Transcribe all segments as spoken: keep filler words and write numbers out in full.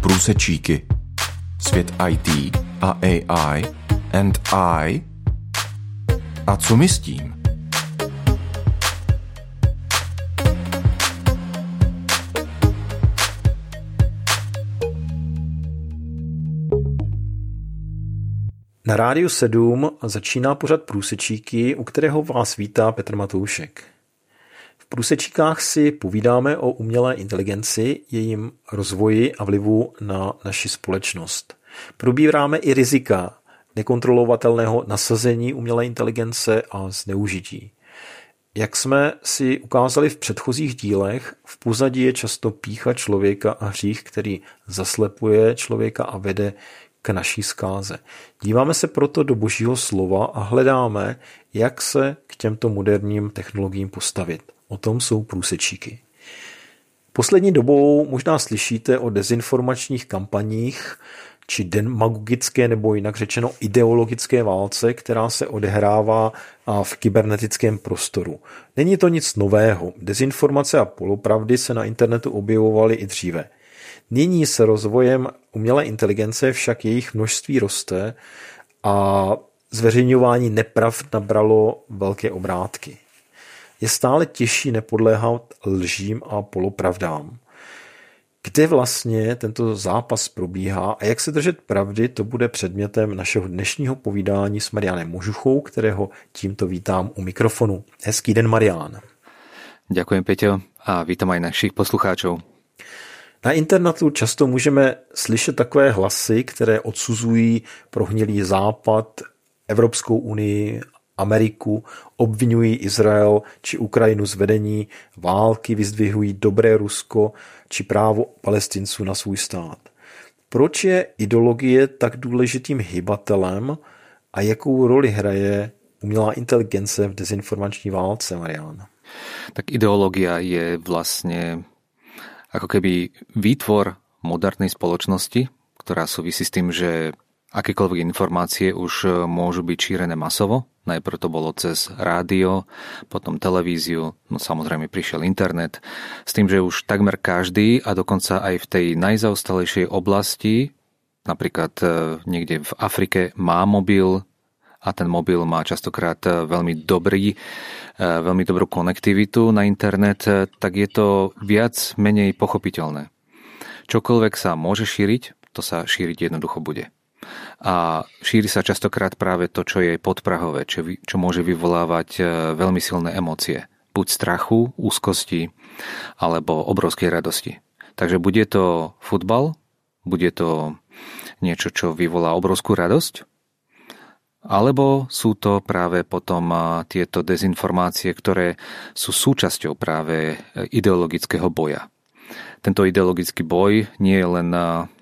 Průsečíky. Svět í té a á í and I. A co my s tím? Na Rádiu sedm začíná pořad Průsečíky, u kterého vás vítá Petr Matoušek. V Průsečíkách si povídáme o umělé inteligenci, jejím rozvoji a vlivu na naši společnost. Probíráme i rizika nekontrolovatelného nasazení umělé inteligence a zneužití. Jak jsme si ukázali v předchozích dílech, v pozadí je často pýcha člověka a hřích, který zaslepuje člověka a vede k naší zkáze. Díváme se proto do Božího slova a hledáme, jak se k těmto moderním technologiím postavit. O tom jsou Průsečíky. Poslední dobou možná slyšíte o dezinformačních kampaních či demagogické nebo jinak řečeno ideologické válce, která se odehrává v kybernetickém prostoru. Není to nic nového. Dezinformace a polopravdy se na internetu objevovaly i dříve. Nyní se rozvojem umělé inteligence však jejich množství roste a zveřejňování nepravd nabralo velké obrátky. Je stále těžší nepodléhat lžím a polopravdám. Kde vlastně tento zápas probíhá a jak se držet pravdy, to bude předmětem našeho dnešního povídání s Marianem Možuchou, kterého tímto vítám u mikrofonu. Hezký den, Marián. Ďakujem, Peťo, a vítam aj našich poslucháčov. Na internetu často můžeme slyšet takové hlasy, které odsuzují prohnilý Západ, Evropskou unii, Ameriku, obvinují Izrael či Ukrajinu z vedení války, vyzdvihují dobré Rusko či právo Palestinců na svůj stát. Proč je ideologie tak důležitým hybatelem a jakou roli hraje umělá inteligence v dezinformační válce, Marián? Tak ideológia je vlastne ako keby výtvor modernej spoločnosti, ktorá súvisí s tým, že akékoľvek informácie už môžu byť šírené masovo. Najprv to bolo cez rádio, potom televíziu, no samozrejme prišiel internet, s tým, že už takmer každý a dokonca aj v tej najzaostalejšej oblasti, napríklad niekde v Afrike, má mobil a ten mobil má častokrát veľmi dobrý, veľmi dobrú konektivitu na internet, tak je to viac menej pochopiteľné. Čokoľvek sa môže šíriť, to sa šíriť jednoducho bude. A šíri sa častokrát práve to, čo je podprahové, čo, čo môže vyvolávať veľmi silné emócie. Buď strachu, úzkosti, alebo obrovskej radosti. Takže bude to futbal, bude to niečo, čo vyvolá obrovskú radosť, alebo sú to práve potom tieto dezinformácie, ktoré sú súčasťou práve ideologického boja. Tento ideologický boj nie je len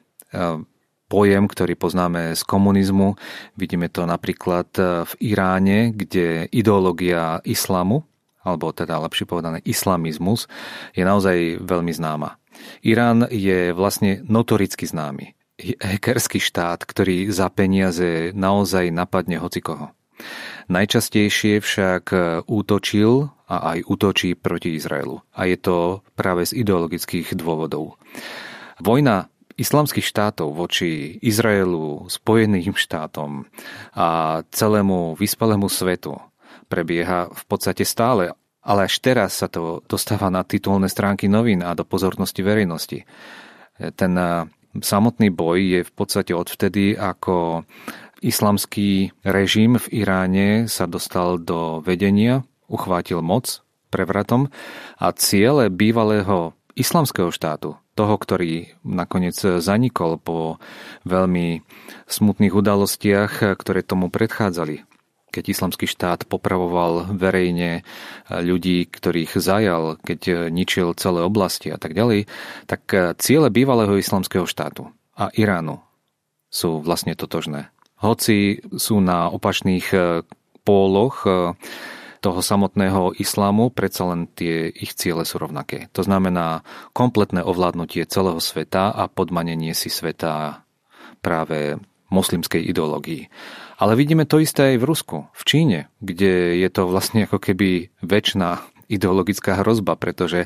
pojem, ktorý poznáme z komunizmu. Vidíme to napríklad v Iráne, kde ideológia islamu, alebo teda lepšie povedané islamizmus, je naozaj veľmi známa. Irán je vlastne notoricky známy. Hackerský štát, ktorý za peniaze naozaj napadne hocikoho. Najčastejšie však útočil a aj útočí proti Izraelu. A je to práve z ideologických dôvodov. Vojna islamských štátov voči Izraelu, Spojeným štátom a celému vyspalému svetu prebieha v podstate stále, ale až teraz sa to dostáva na titulné stránky novín a do pozornosti verejnosti. Ten samotný boj je v podstate odvtedy, ako islamský režim v Iráne sa dostal do vedenia, uchvátil moc prevratom a ciele bývalého islamského štátu, toho, ktorý nakoniec zanikol po veľmi smutných udalostiach, ktoré tomu predchádzali. Keď islamský štát popravoval verejne ľudí, ktorých zajal, keď ničil celé oblasti a tak ďalej, tak ciele bývalého islamského štátu a Iránu sú vlastne totožné. Hoci sú na opačných póloch toho samotného islámu, predsa len tie ich ciele sú rovnaké. To znamená kompletné ovládnutie celého sveta a podmanenie si sveta práve moslimskej ideológii. Ale vidíme to isté aj v Rusku, v Číne, kde je to vlastne ako keby večná ideologická hrozba, pretože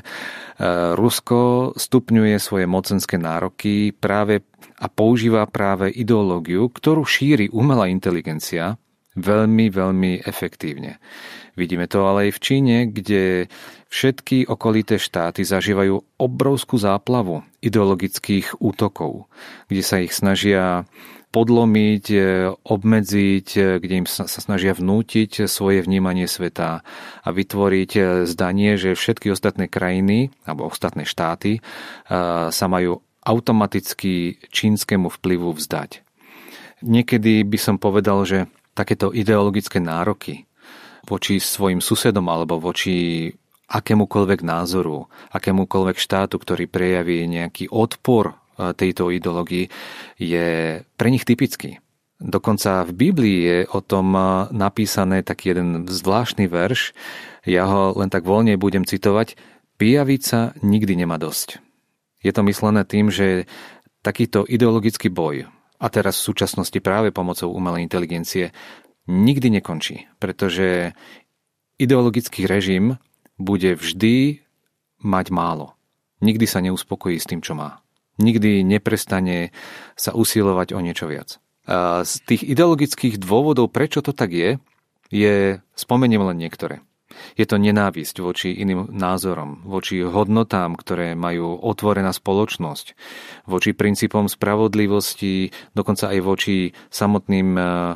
Rusko stupňuje svoje mocenské nároky práve a používa práve ideológiu, ktorú šíri umelá inteligencia veľmi, veľmi efektívne. Vidíme to ale aj v Číne, kde všetky okolité štáty zažívajú obrovskú záplavu ideologických útokov, kde sa ich snažia podlomiť, obmedziť, kde im sa snažia vnútiť svoje vnímanie sveta a vytvoriť zdanie, že všetky ostatné krajiny alebo ostatné štáty sa majú automaticky čínskemu vplyvu vzdať. Niekedy by som povedal, že takéto ideologické nároky voči svojim susedom alebo voči akémukoľvek názoru, akémukoľvek štátu, ktorý prejaví nejaký odpor tejto ideológii, je pre nich typický. Dokonca v Biblii je o tom napísané taký jeden zvláštny verš, ja ho len tak voľne budem citovať: pijavica nikdy nemá dosť. Je to myslené tým, že takýto ideologický boj, a teraz v súčasnosti práve pomocou umelej inteligencie, nikdy nekončí, pretože ideologický režim bude vždy mať málo. Nikdy sa neuspokojí s tým, čo má. Nikdy neprestane sa usilovať o niečo viac. A z tých ideologických dôvodov, prečo to tak je, je, spomeniem len niektoré. Je to nenávisť voči iným názorom, voči hodnotám, ktoré majú otvorená spoločnosť, voči princípom spravodlivosti, dokonca aj voči samotným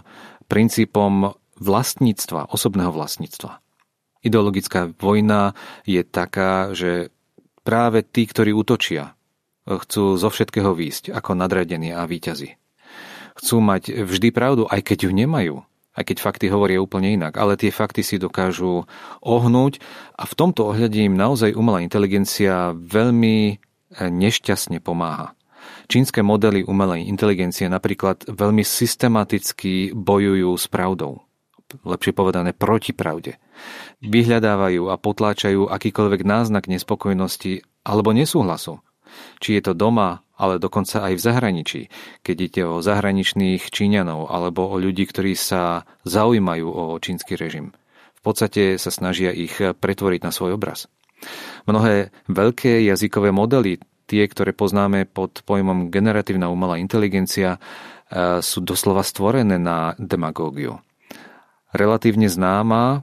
princípom vlastníctva, osobného vlastníctva. Ideologická vojna je taká, že práve tí, ktorí útočia, chcú zo všetkého výjsť ako nadradení a víťazi. Chcú mať vždy pravdu, aj keď ju nemajú, aj keď fakty hovoria úplne inak, ale tie fakty si dokážu ohnúť a v tomto ohľade im naozaj umelá inteligencia veľmi nešťastne pomáha. Čínske modely umelej inteligencie napríklad veľmi systematicky bojujú s pravdou. Lepšie povedané proti pravde. Vyhľadávajú a potláčajú akýkoľvek náznak nespokojnosti alebo nesúhlasu. Či je to doma, ale dokonca aj v zahraničí, keď ide o zahraničných Číňanov alebo o ľudí, ktorí sa zaujímajú o čínsky režim. V podstate sa snažia ich pretvoriť na svoj obraz. Mnohé veľké jazykové modely, tie, ktoré poznáme pod pojmom generatívna umelá inteligencia, sú doslova stvorené na demagógiu. Relatívne známa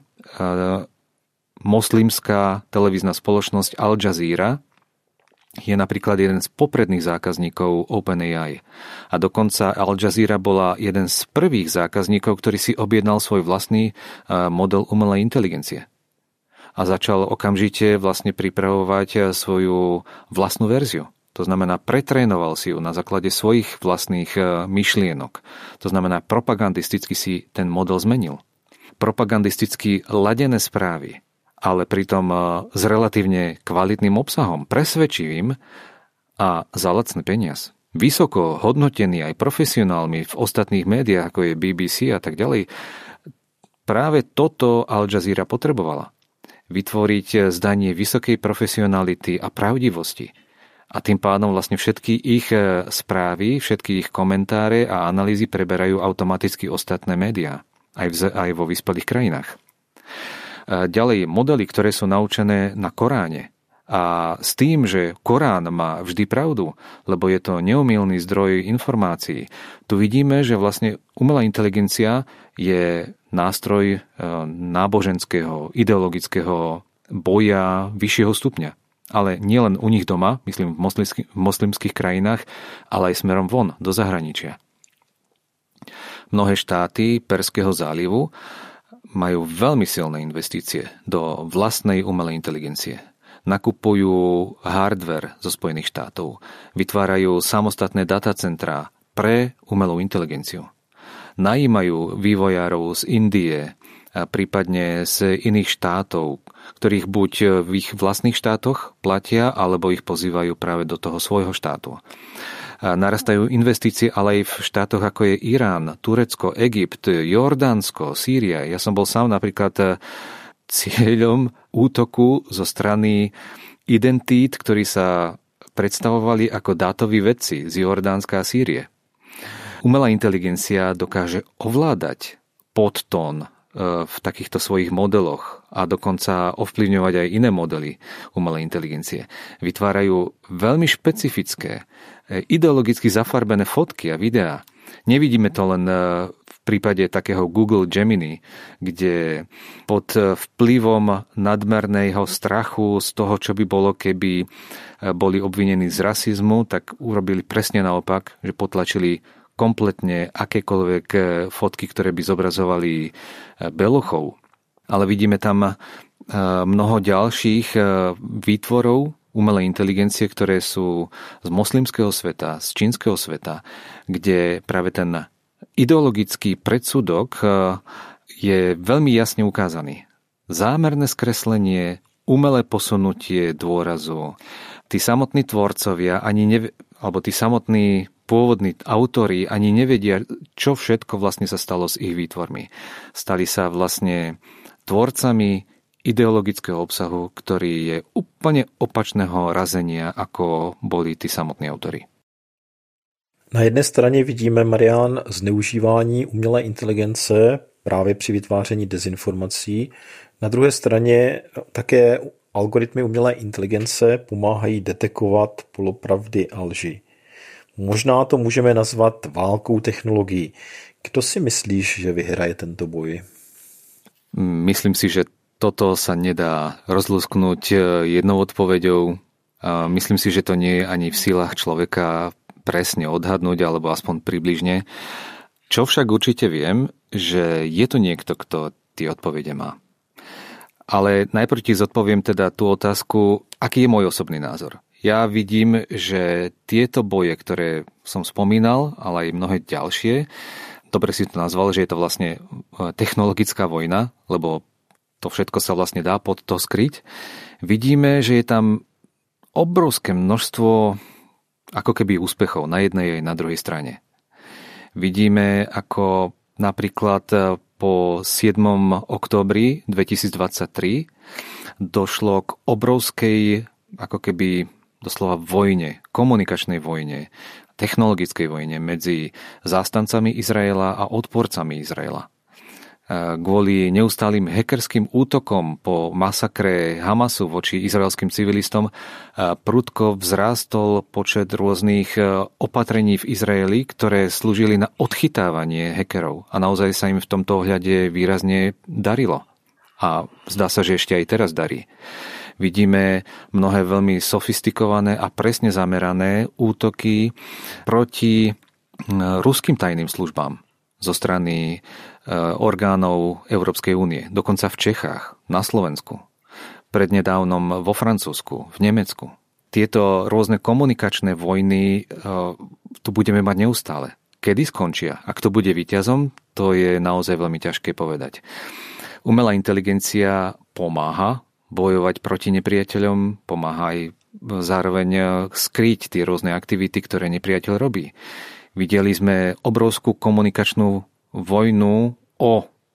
moslimská televízna spoločnosť Al Jazeera je napríklad jeden z popredných zákazníkov OpenAI. A dokonca Al Jazeera bola jeden z prvých zákazníkov, ktorý si objednal svoj vlastný model umelej inteligencie. A začal okamžite vlastne pripravovať svoju vlastnú verziu. To znamená, pretrénoval si ju na základe svojich vlastných myšlienok. To znamená, propagandisticky si ten model zmenil. Propagandisticky ladené správy, ale pritom s relatívne kvalitným obsahom, presvedčivým a za lacný peniaz. Vysoko hodnotený aj profesionálmi v ostatných médiách, ako je bé bé cé a tak ďalej. Práve toto Al Jazeera potrebovala. Vytvoriť zdanie vysokej profesionality a pravdivosti. A tým pádom vlastne všetky ich správy, všetky ich komentáre a analýzy preberajú automaticky ostatné médiá, aj, v, aj vo vyspelých krajinách. Ďalej, modely, ktoré sú naučené na Koráne a s tým, že Korán má vždy pravdu, lebo je to neomylný zdroj informácií. Tu vidíme, že vlastne umelá inteligencia je nástroj náboženského, ideologického boja vyššieho stupňa. Ale nielen u nich doma, myslím v, moslimských, v moslimských krajinách, ale aj smerom von, do zahraničia. Mnohé štáty Perského zálivu majú veľmi silné investície do vlastnej umelej inteligencie. Nakupujú hardware zo Spojených štátov, vytvárajú samostatné datacentrá pre umelú inteligenciu. Najímajú vývojárov z Indie, a prípadne z iných štátov, ktorých buď v ich vlastných štátoch platia, alebo ich pozývajú práve do toho svojho štátu. A narastajú investície ale aj v štátoch ako je Irán, Turecko, Egypt, Jordánsko, Sýria. Ja som bol sám napríklad cieľom útoku zo strany identít, ktorí sa predstavovali ako dátoví vedci z Jordánska a Sýrie. Umelá inteligencia dokáže ovládať podtón v takýchto svojich modeloch a dokonca ovplyvňovať aj iné modely umelej inteligencie. Vytvárajú veľmi špecifické, ideologicky zafarbené fotky a videá. Nevidíme to len v prípade takého Google Gemini, kde pod vplyvom nadmerného strachu z toho, čo by bolo, keby boli obvinení z rasizmu, tak urobili presne naopak, že potlačili kompletne akékoľvek fotky, ktoré by zobrazovali belochov. Ale vidíme tam mnoho ďalších výtvorov umelej inteligencie, ktoré sú z moslimského sveta, z čínskeho sveta, kde práve ten ideologický predsudok je veľmi jasne ukázaný. Zámerné skreslenie, umelé posunutie dôrazu. Tí samotní tvorcovia, ani nev- alebo tí samotní pôvodní autori ani nevedia, čo všetko vlastne sa stalo s ich výtvormi. Stali sa vlastne tvorcami ideologického obsahu, ktorý je úplne opačného razenia, ako boli tí samotní autori. Na jedné straně vidíme, Marián, zneužívání umělé inteligence právě při vytváření dezinformací. Na druhé straně také algoritmy umělé inteligence pomáhají detekovat polopravdy a lži. Možná to můžeme nazvat válkou technologií. Kdo si myslíš, že vyhraje tento boj? Myslím si, že toto sa nedá rozlúsknuť jednou odpoveďou. Myslím si, že to nie je ani v silách človeka presne odhadnúť, alebo aspoň približne. Čo však určite viem, že je tu niekto, kto tie odpovede má. Ale najprv ti zodpoviem teda tú otázku, aký je môj osobný názor. Ja vidím, že tieto boje, ktoré som spomínal, ale aj mnohé ďalšie, dobre si to nazval, že je to vlastne technologická vojna, lebo to všetko sa vlastne dá pod to skryť. Vidíme, že je tam obrovské množstvo ako keby úspechov na jednej aj na druhej strane. Vidíme, ako napríklad po siedmom októbri dvetisícdvadsaťtri došlo k obrovskej ako keby doslova vojne, komunikačnej vojne, technologickej vojne medzi zástancami Izraela a odporcami Izraela. Kvôli neustálým hackerským útokom po masakre Hamasu voči izraelským civilistom prudko vzrástol počet rôznych opatrení v Izraeli, ktoré slúžili na odchytávanie hackerov. A naozaj sa im v tomto ohľade výrazne darilo. A zdá sa, že ešte aj teraz darí. Vidíme mnohé veľmi sofistikované a presne zamerané útoky proti ruským tajným službám zo strany orgánov Európskej únie, dokonca v Čechách, na Slovensku, prednedávnom vo Francúzsku, v Nemecku. Tieto rôzne komunikačné vojny tu budeme mať neustále. Kedy skončia? A kto bude víťazom, to je naozaj veľmi ťažké povedať. Umelá inteligencia pomáha bojovať proti nepriateľom, pomáha aj zároveň skryť tie rôzne aktivity, ktoré nepriateľ robí. Videli sme obrovskú komunikačnú vojnu o,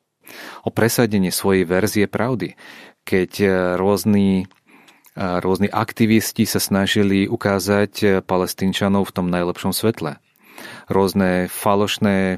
o presadenie svojej verzie pravdy, keď rôzni, rôzni aktivisti sa snažili ukázať Palestínčanov v tom najlepšom svetle. Rôzne falošné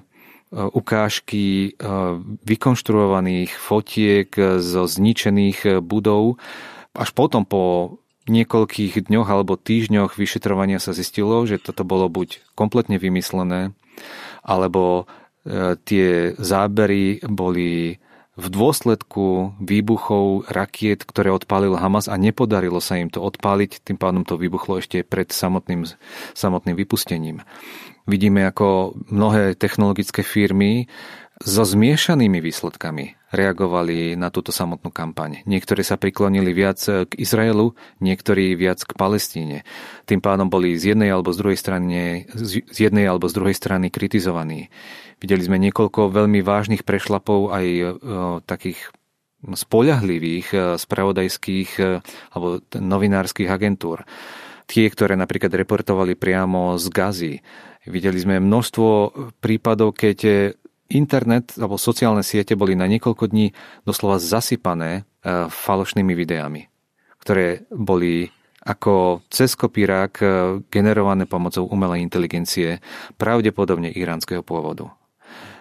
ukážky vykonštruovaných fotiek zo zničených budov. Až potom po niekoľkých dňoch alebo týždňoch vyšetrovania sa zistilo, že toto bolo buď kompletne vymyslené, alebo tie zábery boli v dôsledku výbuchov rakiet, ktoré odpálil Hamas a nepodarilo sa im to odpáliť, tým pádom to vybuchlo ešte pred samotným, samotným vypustením. Vidíme, ako mnohé technologické firmy so zmiešanými výsledkami reagovali na túto samotnú kampaň. Niektorí sa priklonili viac k Izraelu, niektorí viac k Palestíne. Tým pádom boli z jednej alebo z druhej strany, z jednej alebo z druhej strany kritizovaní. Videli sme niekoľko veľmi vážnych prešlapov aj o, takých spoľahlivých spravodajských alebo novinárskych agentúr. Tie, ktoré napríklad reportovali priamo z Gazy. Videli sme množstvo prípadov, keď internet alebo sociálne siete boli na niekoľko dní doslova zasypané falošnými videami, ktoré boli ako cez kopírák generované pomocou umelej inteligencie, pravdepodobne iránskeho pôvodu.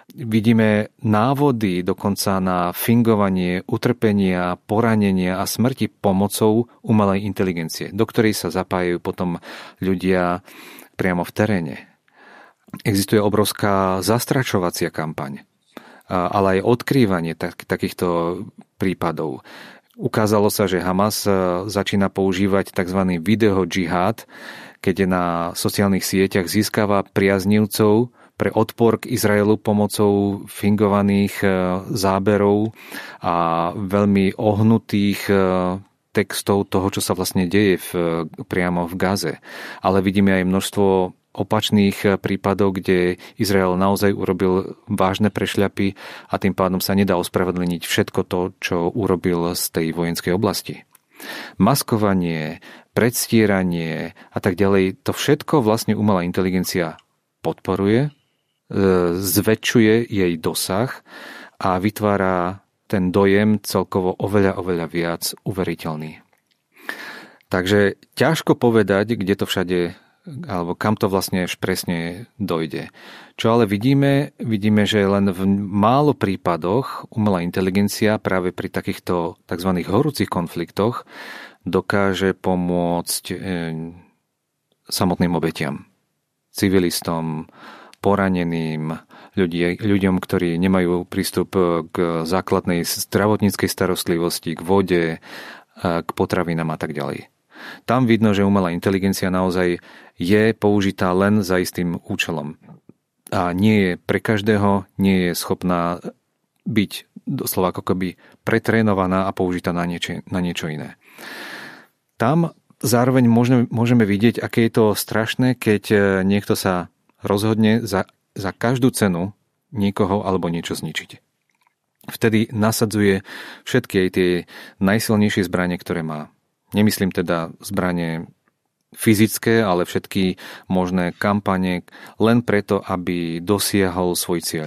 Vidíme návody dokonca na fingovanie, utrpenia, poranenia a smrti pomocou umelej inteligencie, do ktorej sa zapájajú potom ľudia priamo v teréne. Existuje obrovská zastrašovacia kampaň, ale aj odkrývanie tak, takýchto prípadov. Ukázalo sa, že Hamas začína používať tzv. Video džihad, keď na sociálnych sieťach získava priaznivcov pre odpor k Izraelu pomocou fingovaných záberov a veľmi ohnutých textov toho, čo sa vlastne deje v, priamo v Gaze. Ale vidíme aj množstvo opačných prípadov, kde Izrael naozaj urobil vážne prešľapy a tým pádom sa nedá ospravedlniť všetko to, čo urobil z tej vojenskej oblasti. Maskovanie, predstieranie a tak ďalej, to všetko vlastne umelá inteligencia podporuje, zväčšuje jej dosah a vytvára ten dojem celkovo oveľa, oveľa viac uveriteľný. Takže ťažko povedať, kde to všade, alebo kam to vlastne až presne dojde. Čo ale vidíme, vidíme, že len v málo prípadoch umelá inteligencia práve pri takýchto tzv. Horúcich konfliktoch dokáže pomôcť e, samotným obetiam, civilistom, poraneným, ľudí, ľuďom, ktorí nemajú prístup k základnej zdravotníckej starostlivosti, k vode, k potravinám a tak ďalej. Tam vidno, že umelá inteligencia naozaj je použitá len za istým účelom. A nie je pre každého, nie je schopná byť doslova ako keby pretrénovaná a použitá na niečo, na niečo iné. Tam zároveň môžeme, môžeme vidieť, aké je to strašné, keď niekto sa rozhodne za, za každú cenu niekoho alebo niečo zničiť. Vtedy nasadzuje všetky aj tie najsilnejšie zbranie, ktoré má. Nemyslím teda zbranie fyzické, ale všetky možné kampane len preto, aby dosiahol svoj cieľ.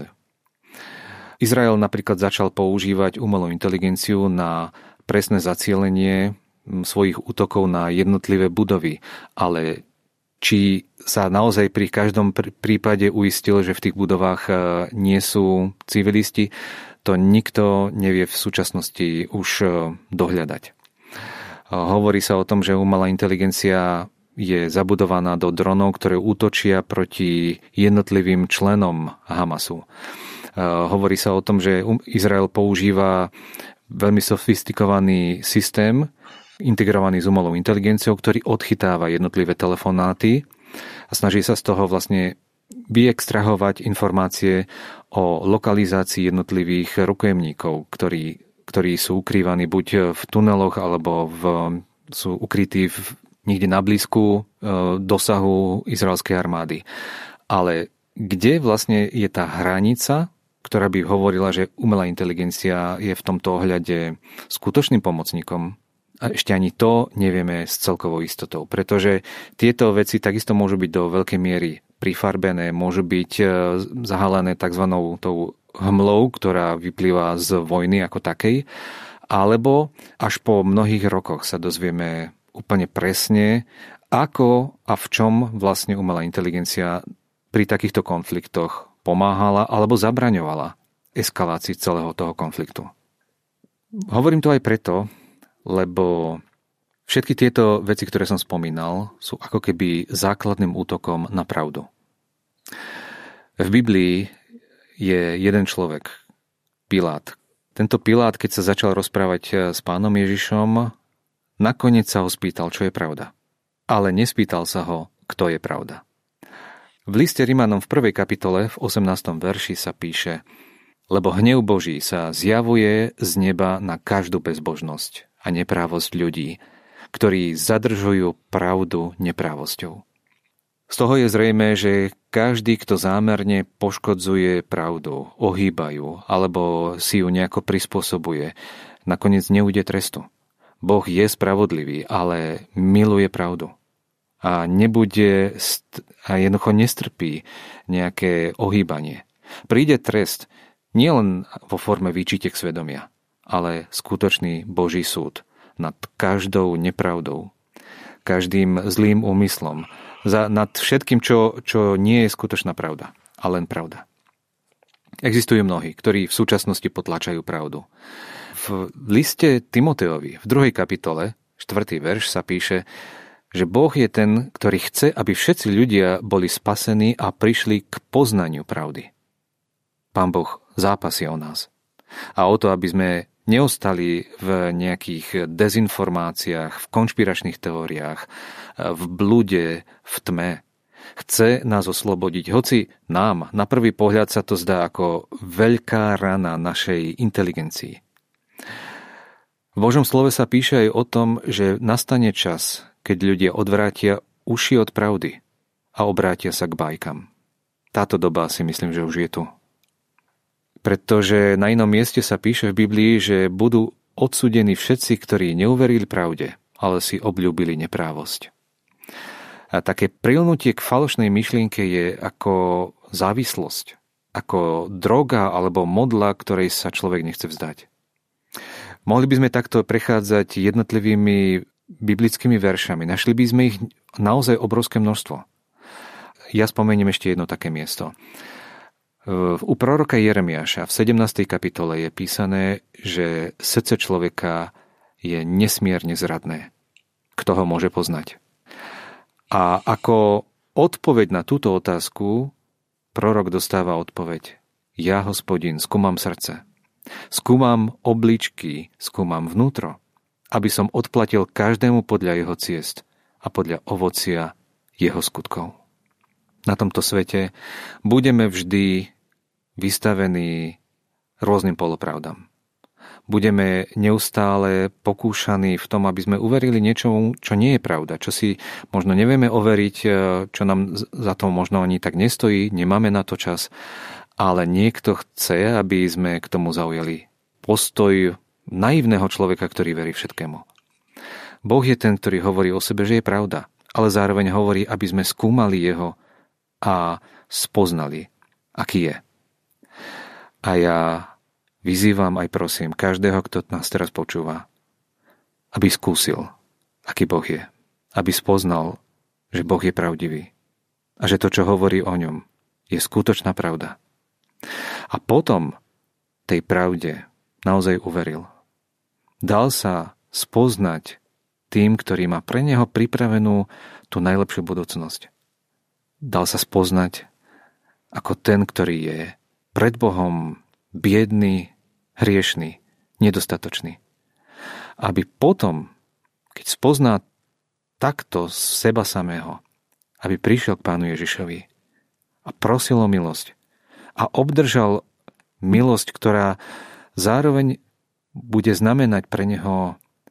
Izrael napríklad začal používať umelú inteligenciu na presné zacielenie svojich útokov na jednotlivé budovy, ale či sa naozaj pri každom prípade uistil, že v tých budovách nie sú civilisti, to nikto nevie v súčasnosti už dohľadať. Hovorí sa o tom, že umelá inteligencia je zabudovaná do dronov, ktoré útočia proti jednotlivým členom Hamasu. Hovorí sa o tom, že Izrael používa veľmi sofistikovaný systém, integrovaný s umelou inteligenciou, ktorý odchytáva jednotlivé telefonáty a snaží sa z toho vlastne vyextrahovať informácie o lokalizácii jednotlivých rukojemníkov, ktorí, ktorí sú ukrývaní buď v tuneloch, alebo v, sú ukrytí v, niekde na blízku e, dosahu izraelskej armády. Ale kde vlastne je tá hranica, ktorá by hovorila, že umelá inteligencia je v tomto ohľade skutočným pomocníkom? A ešte ani to nevieme s celkovou istotou, pretože tieto veci takisto môžu byť do veľkej miery prifarbené, môžu byť zahalené tzv. Tou hmlou, ktorá vyplýva z vojny ako takej, alebo až po mnohých rokoch sa dozvieme úplne presne, ako a v čom vlastne umelá inteligencia pri takýchto konfliktoch pomáhala alebo zabraňovala eskalácii celého toho konfliktu. Hovorím to aj preto, lebo všetky tieto veci, ktoré som spomínal, sú ako keby základným útokom na pravdu. V Biblii je jeden človek, Pilát. Tento Pilát, keď sa začal rozprávať s pánom Ježišom, nakoniec sa ho spýtal, čo je pravda. Ale nespýtal sa ho, kto je pravda. V liste Rimanom v prvej kapitole v osemnástom verši sa píše: lebo hnev Boží sa zjavuje z neba na každú bezbožnosť a neprávosť ľudí, ktorí zadržujú pravdu neprávosťou. Z toho je zrejmé, že každý, kto zámerne poškodzuje pravdu, ohýbajú alebo si ju nejako prispôsobuje, nakoniec neujde trestu. Boh je spravodlivý, ale miluje pravdu. A nebude st- a jednoducho nestrpí nejaké ohýbanie. Príde trest nielen vo forme výčitek svedomia, ale skutočný Boží súd nad každou nepravdou, každým zlým úmyslom, za, nad všetkým, čo, čo nie je skutočná pravda, a len pravda. Existujú mnohí, ktorí v súčasnosti potlačajú pravdu. V liste Timotejovi v druhej kapitole, štvrtý verš sa píše, že Boh je ten, ktorý chce, aby všetci ľudia boli spasení a prišli k poznaniu pravdy. Pán Boh zápasí o nás. A o to, aby sme neostali v nejakých dezinformáciách, v konšpiračných teóriách, v blude, v tme. Chce nás oslobodiť, hoci nám na prvý pohľad sa to zdá ako veľká rana našej inteligencii. V Božom slove sa píše aj o tom, že nastane čas, keď ľudia odvrátia uši od pravdy a obrátia sa k bajkám. Táto doba si myslím, že už je tu. Pretože na inom mieste sa píše v Biblii, že budú odsúdení všetci, ktorí neuverili pravde, ale si obľúbili neprávosť. A také prilnutie k falošnej myšlienke je ako závislosť, ako droga alebo modla, ktorej sa človek nechce vzdať. Mohli by sme takto prechádzať jednotlivými biblickými veršami. Našli by sme ich naozaj obrovské množstvo. Ja spomeniem ešte jedno také miesto. U proroka Jeremiáša v sedemnástej kapitole je písané, že srdce človeka je nesmierne zradné. Kto ho môže poznať? A ako odpoveď na túto otázku prorok dostáva odpoveď: Ja, Hospodin, skúmam srdce. Skúmam obličky, skúmam vnútro, aby som odplatil každému podľa jeho ciest a podľa ovocia jeho skutkov. Na tomto svete budeme vždy vystavení rôznym polopravdám. Budeme neustále pokúšaní v tom, aby sme uverili niečomu, čo nie je pravda, čo si možno nevieme overiť, čo nám za to možno ani tak nestojí, nemáme na to čas, ale niekto chce, aby sme k tomu zaujali postoj naivného človeka, ktorý verí všetkému. Boh je ten, ktorý hovorí o sebe, že je pravda, ale zároveň hovorí, aby sme skúmali jeho a spoznali, aký je. A ja vyzývam aj prosím každého, kto nás teraz počúva, aby skúsil, aký Boh je. Aby spoznal, že Boh je pravdivý. A že to, čo hovorí o ňom, je skutočná pravda. A potom tej pravde naozaj uveril. Dal sa spoznať tým, ktorý má pre neho pripravenú tú najlepšiu budúcnosť. Dal sa spoznať ako ten, ktorý je pred Bohom biedný, hriešný, nedostatočný. Aby potom, keď spozná takto seba samého, aby prišiel k Pánu Ježišovi a prosil o milosť a obdržal milosť, ktorá zároveň bude znamenať pre neho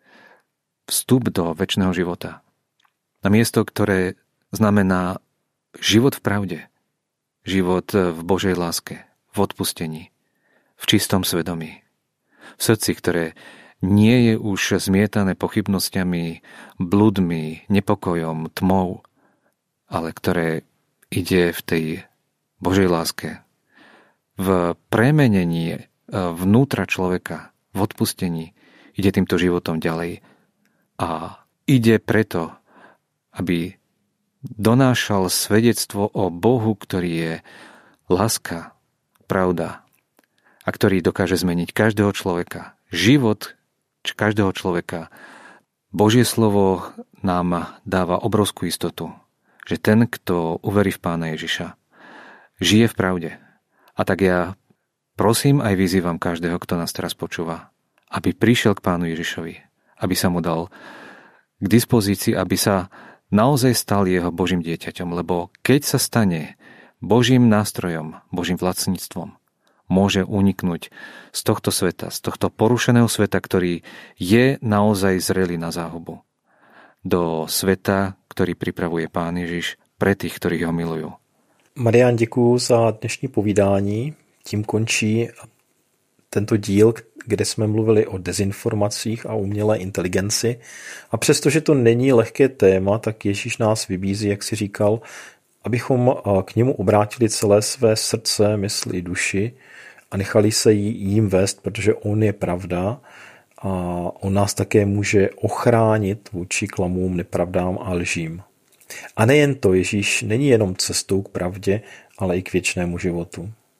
vstup do večného života. Na miesto, ktoré znamená život v pravde, život v Božej láske, v odpustení, v čistom svedomí, v srdci, ktoré nie je už zmietané pochybnosťami, bludmi, nepokojom, tmou, ale ktoré ide v tej Božej láske, v premenení vnútra človeka, v odpustení, ide týmto životom ďalej a ide preto, aby donášal svedectvo o Bohu, ktorý je láska, pravda a ktorý dokáže zmeniť každého človeka. Život každého človeka. Božie slovo nám dáva obrovskú istotu, že ten, kto uverí v Pána Ježiša, žije v pravde. A tak ja prosím aj vyzývam každého, kto nás teraz počúva, aby prišiel k Pánu Ježišovi, aby sa mu dal k dispozícii, aby sa naozaj stal jeho Božím dieťaťom, lebo keď sa stane Božím nástrojom, Božím vlastníctvom, môže uniknúť z tohto sveta, z tohto porušeného sveta, ktorý je naozaj zrelý na záhubu, do sveta, ktorý pripravuje Pán Ježiš pre tých, ktorí ho milujú. Marián, děkuju za dnešní povídání. Tím končí tento díl, kde jsme mluvili o dezinformacích a umělé inteligenci. A přestože to není lehké téma, tak Ježíš nás vybízí, jak si říkal, abychom k němu obrátili celé své srdce, mysli, duši a nechali se jím vést, protože on je pravda a on nás také může ochránit vůči klamům, nepravdám a lžím. A nejen to, Ježíš není jenom cestou k pravdě, ale i k věčnému životu.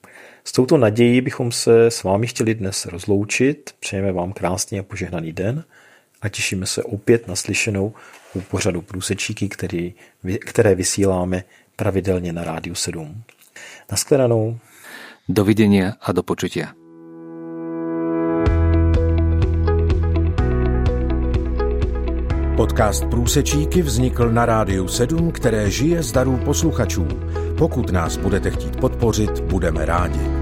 S touto nadějí bychom se s vámi chtěli dnes rozloučit. Přejeme vám krásný a požehnaný den a těšíme se opět na slyšenou u pořadu Průsečíky, který, které vysíláme pravidelně na Rádiu sedm. Naschledanou. Dovidenia a do počutia. Podcast Průsečíky vznikl na Rádiu sedm, které žije z darů posluchačů. Pokud nás budete chtít podpořit, budeme rádi.